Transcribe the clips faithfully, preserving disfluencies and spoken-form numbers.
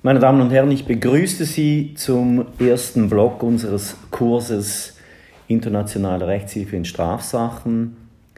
Meine Damen und Herren, ich begrüße Sie zum ersten Block unseres Kurses Internationale Rechtshilfe in Strafsachen.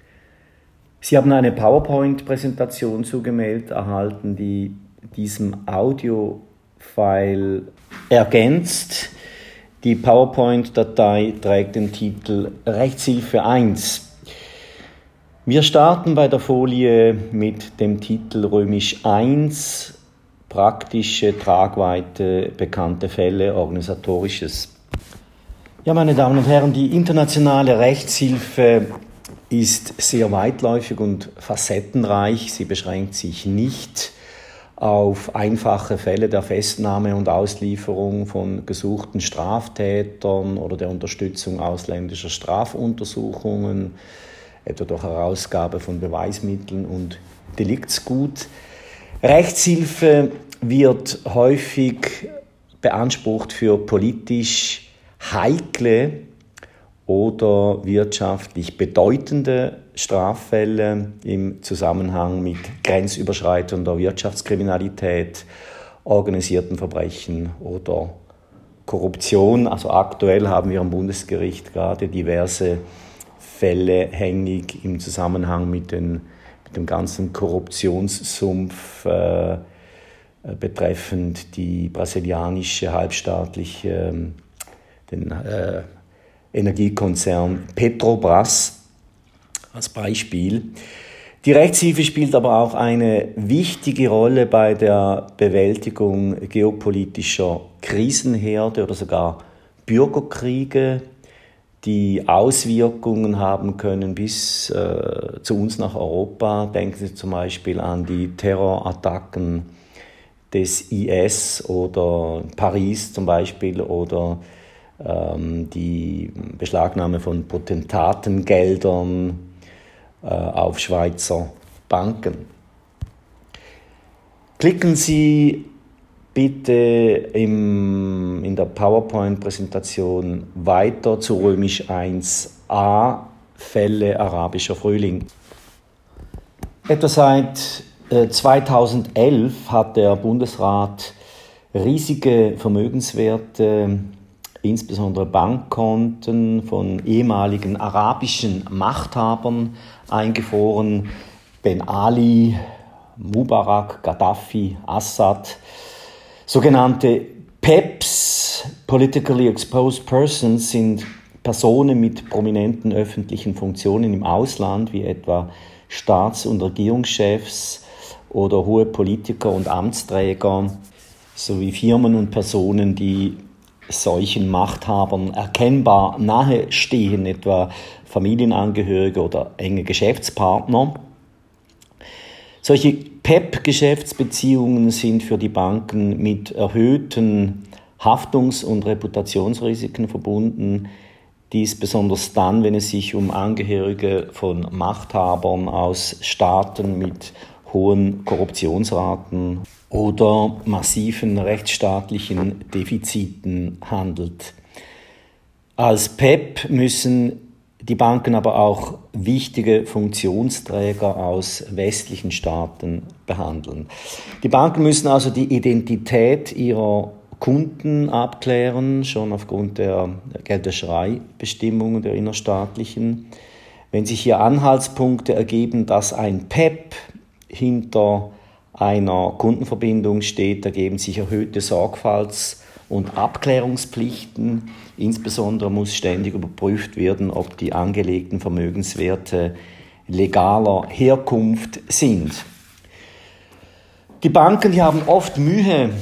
Sie haben eine PowerPoint-Präsentation zugemeldet erhalten, die diesem Audio-File ergänzt. Die PowerPoint-Datei trägt den Titel Rechtshilfe eins. Wir starten bei der Folie mit dem Titel Römisch eins, praktische Tragweite, bekannte Fälle, organisatorisches. Ja, meine Damen und Herren, die internationale Rechtshilfe ist sehr weitläufig und facettenreich. Sie beschränkt sich nicht auf einfache Fälle der Festnahme und Auslieferung von gesuchten Straftätern oder der Unterstützung ausländischer Strafuntersuchungen, etwa durch Herausgabe von Beweismitteln und Deliktsgut. Rechtshilfe wird häufig beansprucht für politisch heikle oder wirtschaftlich bedeutende Straffälle im Zusammenhang mit grenzüberschreitender Wirtschaftskriminalität, organisierten Verbrechen oder Korruption. Also aktuell haben wir am Bundesgericht gerade diverse Fälle hängig im Zusammenhang mit, den, mit dem ganzen Korruptionssumpf äh, betreffend die brasilianische halbstaatliche, den äh, Energiekonzern Petrobras als Beispiel. Die Rechtshilfe spielt aber auch eine wichtige Rolle bei der Bewältigung geopolitischer Krisenherde oder sogar Bürgerkriege, die Auswirkungen haben können bis äh, zu uns nach Europa. Denken Sie zum Beispiel an die Terrorattacken des I S oder Paris zum Beispiel oder ähm, die Beschlagnahme von Potentatengeldern äh, auf Schweizer Banken. Klicken Sie bitte im, in der PowerPoint-Präsentation weiter zu Römisch eins a, Fälle arabischer Frühling. Etwa seit äh, zweitausendelf hat der Bundesrat riesige Vermögenswerte, insbesondere Bankkonten von ehemaligen arabischen Machthabern eingefroren. Ben Ali, Mubarak, Gaddafi, Assad. Sogenannte P E Ps, Politically Exposed Persons, sind Personen mit prominenten öffentlichen Funktionen im Ausland, wie etwa Staats- und Regierungschefs oder hohe Politiker und Amtsträger, sowie Firmen und Personen, die solchen Machthabern erkennbar nahestehen, etwa Familienangehörige oder enge Geschäftspartner. Solche P E P-Geschäftsbeziehungen sind für die Banken mit erhöhten Haftungs- und Reputationsrisiken verbunden. Dies besonders dann, wenn es sich um Angehörige von Machthabern aus Staaten mit hohen Korruptionsraten oder massiven rechtsstaatlichen Defiziten handelt. Als P E P müssen die Banken aber auch wichtige Funktionsträger aus westlichen Staaten behandeln. Die Banken müssen also die Identität ihrer Kunden abklären, schon aufgrund der Geldwäschereibestimmungen der innerstaatlichen. Wenn sich hier Anhaltspunkte ergeben, dass ein P E P hinter einer Kundenverbindung steht, ergeben sich erhöhte Sorgfalts- und Abklärungspflichten. Insbesondere muss ständig überprüft werden, ob die angelegten Vermögenswerte legaler Herkunft sind. Die Banken, die haben oft Mühe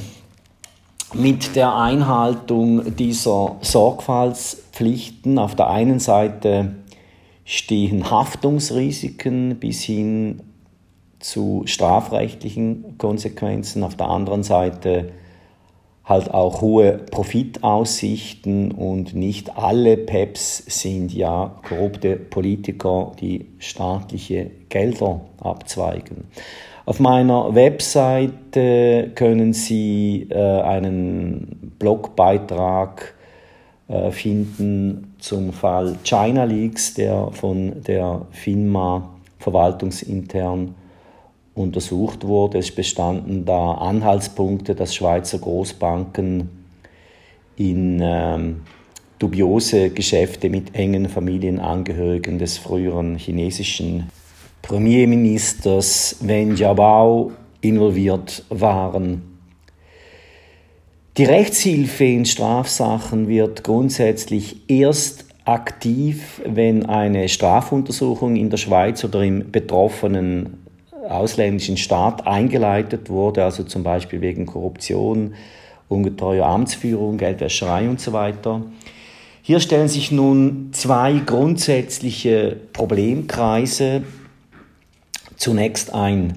mit der Einhaltung dieser Sorgfaltspflichten. Auf der einen Seite stehen Haftungsrisiken bis hin zu strafrechtlichen Konsequenzen, auf der anderen Seite halt auch hohe Profitaussichten, und nicht alle P E Ps sind ja korrupte Politiker, die staatliche Gelder abzweigen. Auf meiner Webseite können Sie äh, einen Blogbeitrag äh, finden zum Fall China Leaks, der von der FINMA verwaltungsintern untersucht wurde. Es bestanden da Anhaltspunkte, dass Schweizer Großbanken in ähm, dubiose Geschäfte mit engen Familienangehörigen des früheren chinesischen Premierministers Wen Jiabao involviert waren. Die Rechtshilfe in Strafsachen wird grundsätzlich erst aktiv, wenn eine Strafuntersuchung in der Schweiz oder im betroffenen ausländischen Staat eingeleitet wurde, also zum Beispiel wegen Korruption, ungetreuer Amtsführung, Geldwäscherei und so weiter. Hier stellen sich nun zwei grundsätzliche Problemkreise. Zunächst ein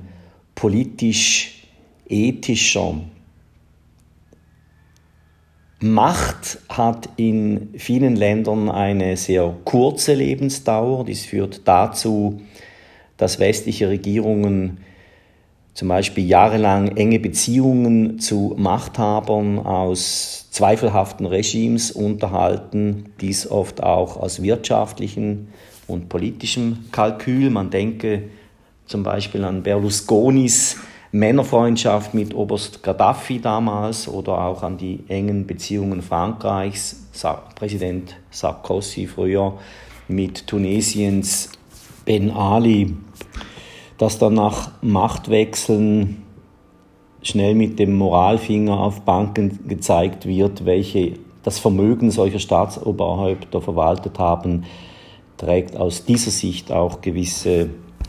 politisch-ethischer. Macht hat in vielen Ländern eine sehr kurze Lebensdauer. Dies führt dazu, dass westliche Regierungen zum Beispiel jahrelang enge Beziehungen zu Machthabern aus zweifelhaften Regimes unterhalten, dies oft auch aus wirtschaftlichem und politischem Kalkül. Man denke zum Beispiel an Berlusconis Männerfreundschaft mit Oberst Gaddafi damals oder auch an die engen Beziehungen Frankreichs, Präsident Sarkozy früher mit Tunesiens Ben Ali, dass dann nach Machtwechseln schnell mit dem Moralfinger auf Banken gezeigt wird, welche das Vermögen solcher Staatsoberhäupter verwaltet haben, trägt aus dieser Sicht auch gewisse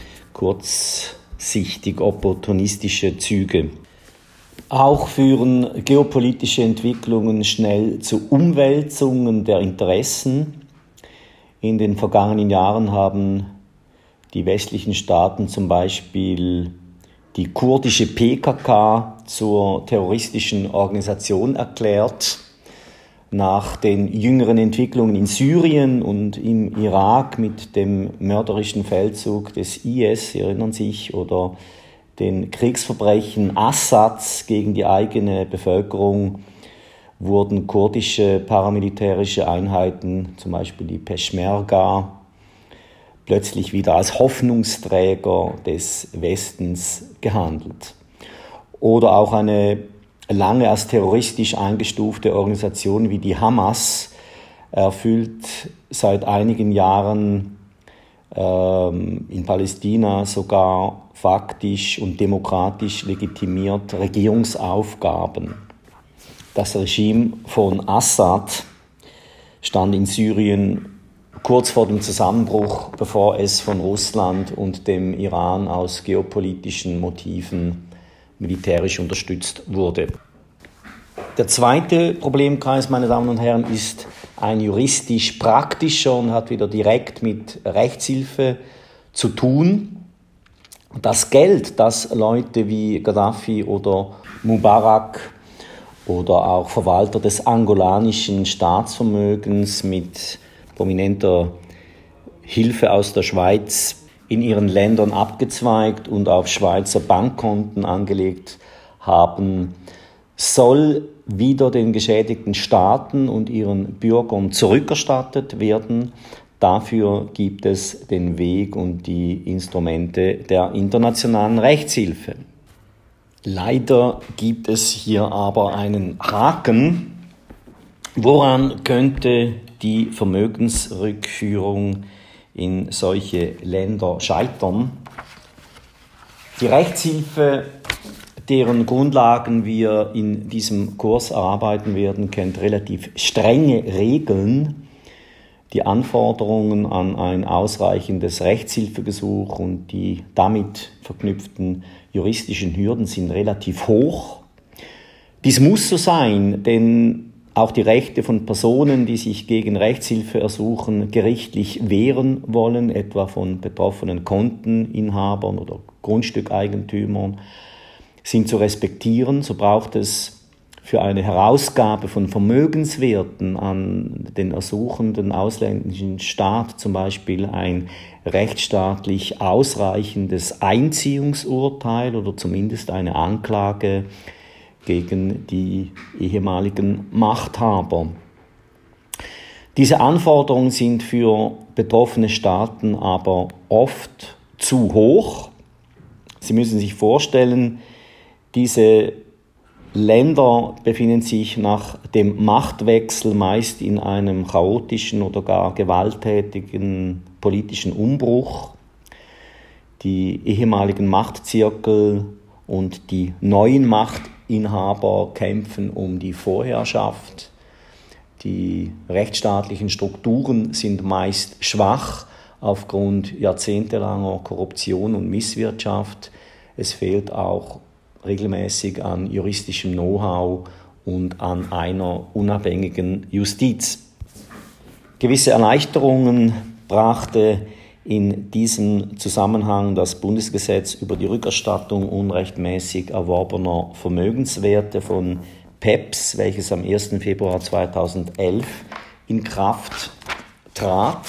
kurzsichtig opportunistische Züge. Auch führen geopolitische Entwicklungen schnell zu Umwälzungen der Interessen. In den vergangenen Jahren haben die westlichen Staaten zum Beispiel die kurdische P K K zur terroristischen Organisation erklärt. Nach den jüngeren Entwicklungen in Syrien und im Irak mit dem mörderischen Feldzug des I S, Sie erinnern sich, oder den Kriegsverbrechen Assads gegen die eigene Bevölkerung, wurden kurdische paramilitärische Einheiten, zum Beispiel die Peschmerga, plötzlich wieder als Hoffnungsträger des Westens gehandelt. Oder auch eine lange als terroristisch eingestufte Organisation wie die Hamas erfüllt seit einigen Jahren ähm, in Palästina sogar faktisch und demokratisch legitimiert Regierungsaufgaben. Das Regime von Assad stand in Syrien kurz vor dem Zusammenbruch, bevor es von Russland und dem Iran aus geopolitischen Motiven militärisch unterstützt wurde. Der zweite Problemkreis, meine Damen und Herren, ist ein juristisch-praktischer und hat wieder direkt mit Rechtshilfe zu tun. Das Geld, das Leute wie Gaddafi oder Mubarak oder auch Verwalter des angolanischen Staatsvermögens mit prominenter Hilfe aus der Schweiz in ihren Ländern abgezweigt und auf Schweizer Bankkonten angelegt haben, soll wieder den geschädigten Staaten und ihren Bürgern zurückerstattet werden. Dafür gibt es den Weg und die Instrumente der internationalen Rechtshilfe. Leider gibt es hier aber einen Haken. Woran könnte die Vermögensrückführung in solche Länder scheitern? Die Rechtshilfe, deren Grundlagen wir in diesem Kurs erarbeiten werden, kennt relativ strenge Regeln. Die Anforderungen an ein ausreichendes Rechtshilfegesuch und die damit verknüpften juristischen Hürden sind relativ hoch. Dies muss so sein, denn auch die Rechte von Personen, die sich gegen Rechtshilfe ersuchen, gerichtlich wehren wollen, etwa von betroffenen Konteninhabern oder Grundstückeigentümern, sind zu respektieren. So braucht es für eine Herausgabe von Vermögenswerten an den ersuchenden ausländischen Staat zum Beispiel ein rechtsstaatlich ausreichendes Einziehungsurteil oder zumindest eine Anklage gegen die ehemaligen Machthaber. Diese Anforderungen sind für betroffene Staaten aber oft zu hoch. Sie müssen sich vorstellen, diese Länder befinden sich nach dem Machtwechsel meist in einem chaotischen oder gar gewalttätigen politischen Umbruch. Die ehemaligen Machtzirkel und die neuen Machtinhaber kämpfen um die Vorherrschaft. Die rechtsstaatlichen Strukturen sind meist schwach aufgrund jahrzehntelanger Korruption und Misswirtschaft. Es fehlt auch regelmäßig an juristischem Know-how und an einer unabhängigen Justiz. Gewisse Erleichterungen brachte in diesem Zusammenhang das Bundesgesetz über die Rückerstattung unrechtmäßig erworbener Vermögenswerte von P E P S, welches am ersten Februar zweitausendelf in Kraft trat.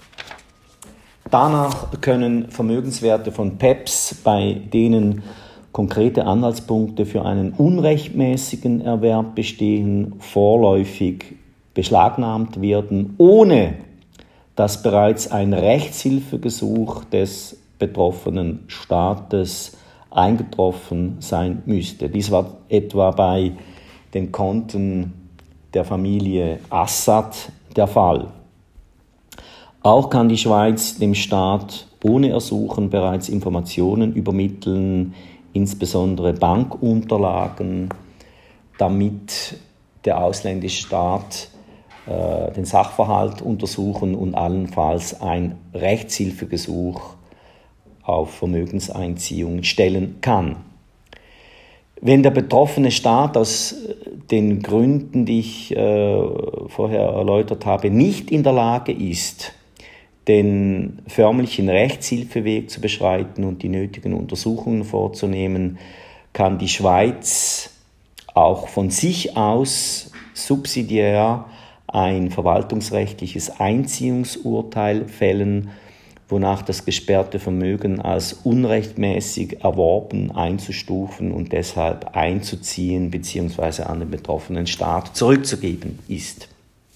Danach können Vermögenswerte von P E P S, bei denen konkrete Anhaltspunkte für einen unrechtmäßigen Erwerb bestehen, vorläufig beschlagnahmt werden, ohne dass bereits ein Rechtshilfegesuch des betroffenen Staates eingetroffen sein müsste. Dies war etwa bei den Konten der Familie Assad der Fall. Auch kann die Schweiz dem Staat ohne Ersuchen bereits Informationen übermitteln, insbesondere Bankunterlagen, damit der ausländische Staat äh, den Sachverhalt untersuchen und allenfalls ein Rechtshilfegesuch auf Vermögenseinziehung stellen kann. Wenn der betroffene Staat aus den Gründen, die ich äh, vorher erläutert habe, nicht in der Lage ist, den förmlichen Rechtshilfeweg zu beschreiten und die nötigen Untersuchungen vorzunehmen, kann die Schweiz auch von sich aus subsidiär ein verwaltungsrechtliches Einziehungsurteil fällen, wonach das gesperrte Vermögen als unrechtmäßig erworben einzustufen und deshalb einzuziehen bzw. an den betroffenen Staat zurückzugeben ist.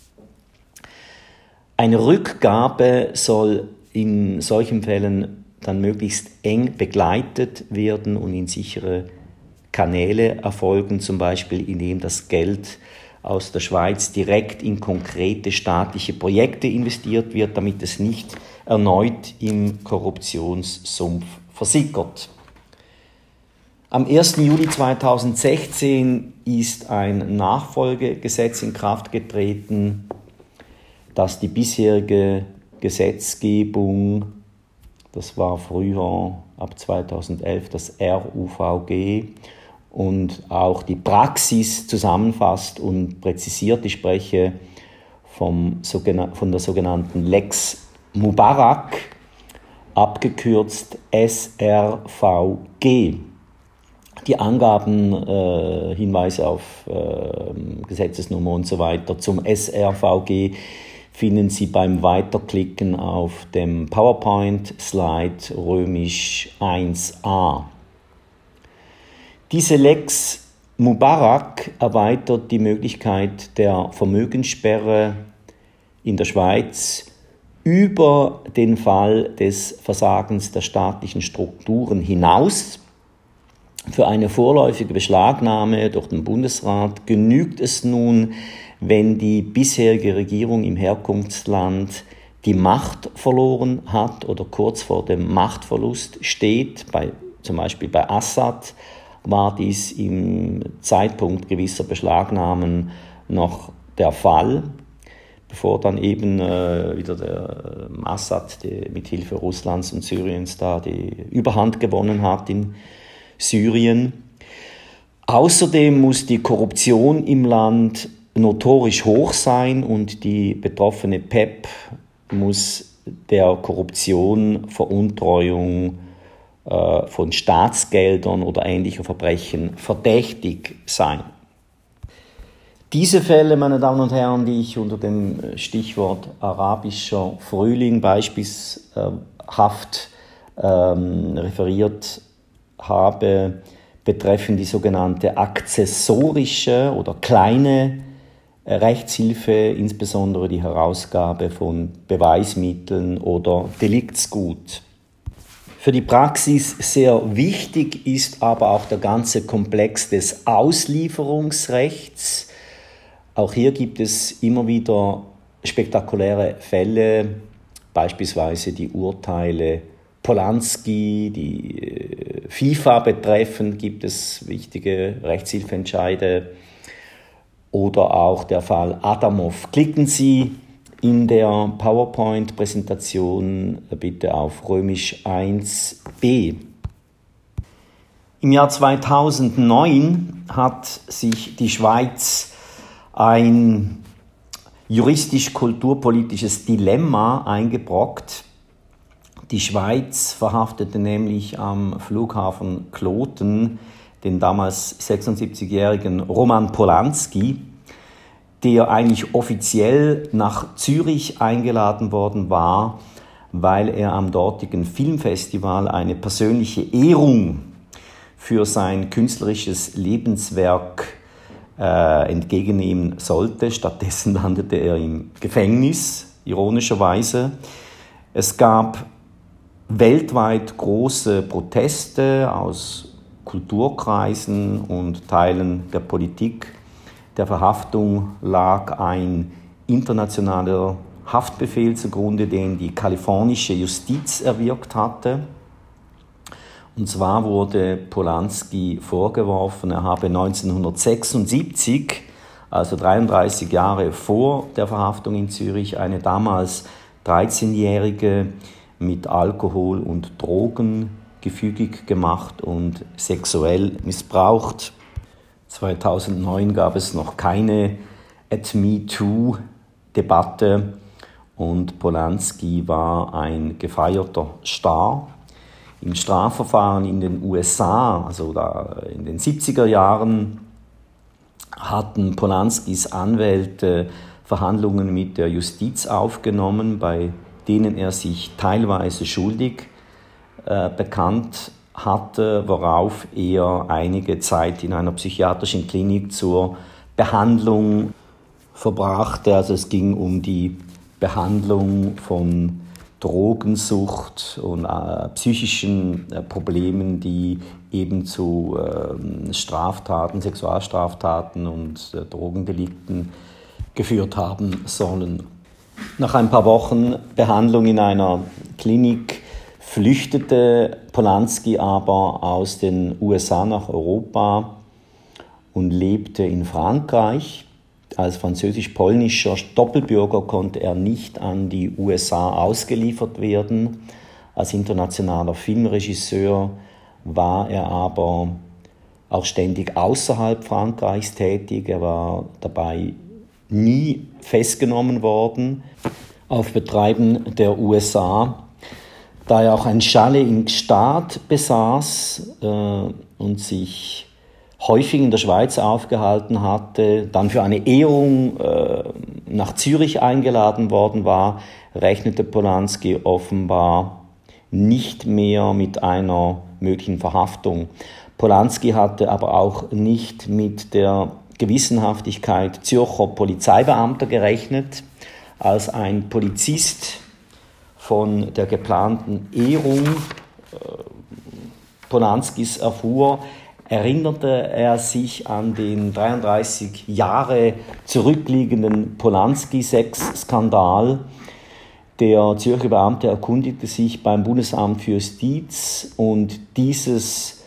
Eine Rückgabe soll in solchen Fällen dann möglichst eng begleitet werden und in sichere Kanäle erfolgen, zum Beispiel indem das Geld aus der Schweiz direkt in konkrete staatliche Projekte investiert wird, damit es nicht erneut im Korruptionssumpf versickert. Am ersten Juli zweitausendsechzehn ist ein Nachfolgegesetz in Kraft getreten, das die bisherige Gesetzgebung, das war früher ab zweitausendelf das R U V G, und auch die Praxis zusammenfasst und präzisiert. Ich spreche vom, von der sogenannten Lex Mubarak, abgekürzt S R V G. Die Angaben, äh, Hinweise auf äh, Gesetzesnummer und so weiter zum S R V G finden Sie beim Weiterklicken auf dem PowerPoint-Slide römisch eins a. Diese Lex Mubarak erweitert die Möglichkeit der Vermögenssperre in der Schweiz über den Fall des Versagens der staatlichen Strukturen hinaus. Für eine vorläufige Beschlagnahme durch den Bundesrat genügt es nun, wenn die bisherige Regierung im Herkunftsland die Macht verloren hat oder kurz vor dem Machtverlust steht. Bei, zum Beispiel bei Assad war dies im Zeitpunkt gewisser Beschlagnahmen noch der Fall, bevor dann eben äh, wieder der äh, Assad die, mit Hilfe Russlands und Syriens da die Überhand gewonnen hat in Syrien. Außerdem muss die Korruption im Land notorisch hoch sein und die betroffene P E P muss der Korruption, Veruntreuung äh, von Staatsgeldern oder ähnlicher Verbrechen verdächtig sein. Diese Fälle, meine Damen und Herren, die ich unter dem Stichwort arabischer Frühling beispielhaft ähm, referiert habe, betreffen die sogenannte akzessorische oder kleine Rechtshilfe, insbesondere die Herausgabe von Beweismitteln oder Deliktsgut. Für die Praxis sehr wichtig ist aber auch der ganze Komplex des Auslieferungsrechts. Auch hier gibt es immer wieder spektakuläre Fälle, beispielsweise die Urteile Polanski, die FIFA betreffend gibt es wichtige Rechtshilfeentscheide oder auch der Fall Adamov. Klicken Sie in der PowerPoint-Präsentation bitte auf römisch eins b. Im Jahr zweitausendneun hat sich die Schweiz ein juristisch-kulturpolitisches Dilemma eingebrockt. Die Schweiz verhaftete nämlich am Flughafen Kloten den damals sechsundsiebzigjährigen Roman Polanski, der eigentlich offiziell nach Zürich eingeladen worden war, weil er am dortigen Filmfestival eine persönliche Ehrung für sein künstlerisches Lebenswerk äh, entgegennehmen sollte. Stattdessen landete er im Gefängnis, ironischerweise. Es gab weltweit große Proteste aus Kulturkreisen und Teilen der Politik. Der Verhaftung lag ein internationaler Haftbefehl zugrunde, den die kalifornische Justiz erwirkt hatte. Und zwar wurde Polanski vorgeworfen, er habe neunzehnhundertsechsundsiebzig, also dreiunddreißig Jahre vor der Verhaftung in Zürich, eine damals dreizehnjährige mit Alkohol und Drogen gefügig gemacht und sexuell missbraucht. zweitausendneun gab es noch keine At Me Too-Debatte und Polanski war ein gefeierter Star. Im Strafverfahren in den U S A, also da in den siebziger Jahren, hatten Polanskis Anwälte Verhandlungen mit der Justiz aufgenommen, bei denen er sich teilweise schuldig äh, bekannt hatte, worauf er einige Zeit in einer psychiatrischen Klinik zur Behandlung verbrachte. Also es ging um die Behandlung von Drogensucht und äh, psychischen äh, Problemen, die eben zu äh, Straftaten, Sexualstraftaten und äh, Drogendelikten geführt haben sollen. Nach ein paar Wochen Behandlung in einer Klinik flüchtete Polanski aber aus den U S A nach Europa und lebte in Frankreich. Als französisch-polnischer Doppelbürger konnte er nicht an die U S A ausgeliefert werden. Als internationaler Filmregisseur war er aber auch ständig außerhalb Frankreichs tätig. Er war dabei nie festgenommen worden auf Betreiben der U S A, da er auch ein Chalet in Gstaad besaß äh, und sich häufig in der Schweiz aufgehalten hatte, dann für eine Ehrung äh, nach Zürich eingeladen worden war, rechnete Polanski offenbar nicht mehr mit einer möglichen Verhaftung. Polanski hatte aber auch nicht mit der Gewissenhaftigkeit Zürcher Polizeibeamter gerechnet. Als ein Polizist von der geplanten Ehrung äh, Polanskis erfuhr, erinnerte er sich an den dreiunddreißig Jahre zurückliegenden Polanski-Sex-Skandal. Der Zürcher Beamte erkundigte sich beim Bundesamt für Justiz und dieses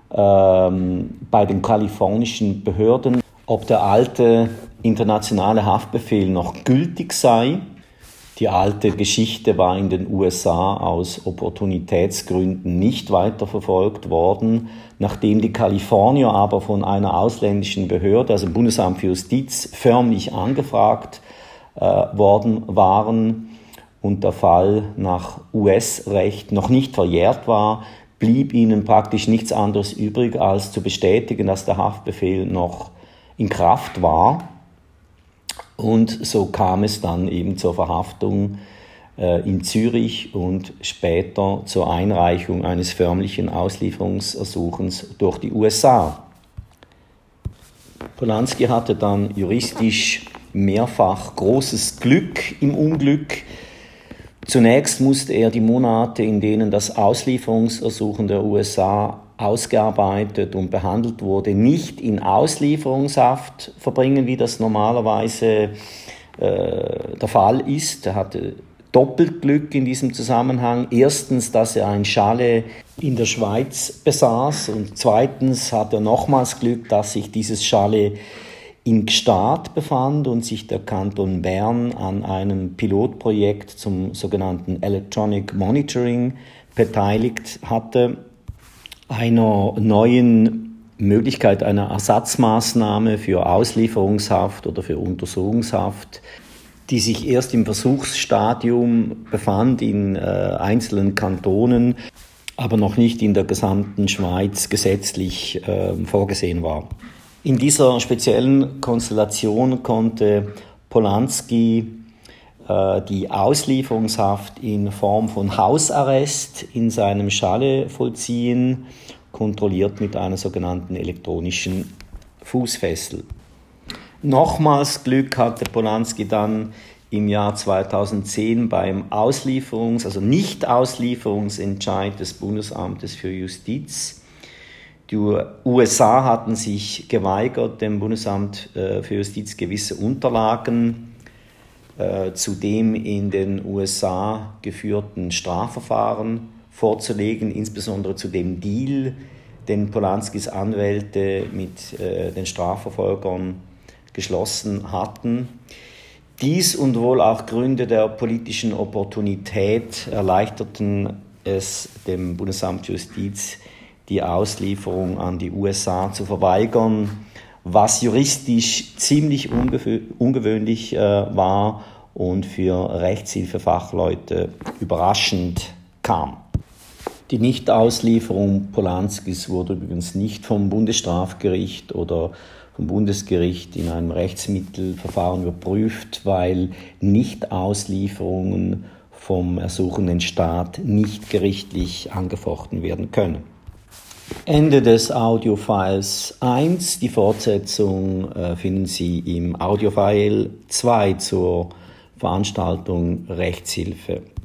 ähm, bei den kalifornischen Behörden, ob der alte internationale Haftbefehl noch gültig sei. Die alte Geschichte war in den U S A aus Opportunitätsgründen nicht weiterverfolgt worden. Nachdem die Kalifornier aber von einer ausländischen Behörde, also dem Bundesamt für Justiz, förmlich angefragt äh, worden waren und der Fall nach U S-Recht noch nicht verjährt war, blieb ihnen praktisch nichts anderes übrig, als zu bestätigen, dass der Haftbefehl noch in Kraft war. Und so kam es dann eben zur Verhaftung äh, in Zürich und später zur Einreichung eines förmlichen Auslieferungsersuchens durch die U S A. Polanski hatte dann juristisch mehrfach großes Glück im Unglück. Zunächst musste er die Monate, in denen das Auslieferungsersuchen der U S A ausgearbeitet und behandelt wurde, nicht in Auslieferungshaft verbringen, wie das normalerweise äh, der Fall ist. Er hatte doppelt Glück in diesem Zusammenhang. Erstens, dass er ein Chalet in der Schweiz besaß, und zweitens hat er nochmals Glück, dass sich dieses Chalet in Gstaad befand und sich der Kanton Bern an einem Pilotprojekt zum sogenannten Electronic Monitoring beteiligt hatte, einer neuen Möglichkeit, einer Ersatzmaßnahme für Auslieferungshaft oder für Untersuchungshaft, die sich erst im Versuchsstadium befand in äh, einzelnen Kantonen, aber noch nicht in der gesamten Schweiz gesetzlich äh, vorgesehen war. In dieser speziellen Konstellation konnte Polanski äh, die Auslieferungshaft in Form von Hausarrest in seinem Chalet vollziehen, kontrolliert mit einer sogenannten elektronischen Fußfessel. Nochmals Glück hatte Polanski dann im Jahr zweitausendzehn beim Auslieferungs-, also Nicht-Auslieferungsentscheid des Bundesamtes für Justiz. Die U S A hatten sich geweigert, dem Bundesamt für Justiz gewisse Unterlagen äh, zu dem in den U S A geführten Strafverfahren vorzulegen, insbesondere zu dem Deal, den Polanskis Anwälte mit äh, den Strafverfolgern geschlossen hatten. Dies und wohl auch Gründe der politischen Opportunität erleichterten es dem Bundesamt für Justiz, die Auslieferung an die U S A zu verweigern, was juristisch ziemlich ungewö- ungewöhnlich äh, war und für Rechtshilfefachleute überraschend kam. Die Nichtauslieferung Polanskis wurde übrigens nicht vom Bundesstrafgericht oder vom Bundesgericht in einem Rechtsmittelverfahren überprüft, weil Nichtauslieferungen vom ersuchenden Staat nicht gerichtlich angefochten werden können. Ende des Audiofiles eins. Die Fortsetzung äh, finden Sie im Audiofile zwei zur Veranstaltung Rechtshilfe.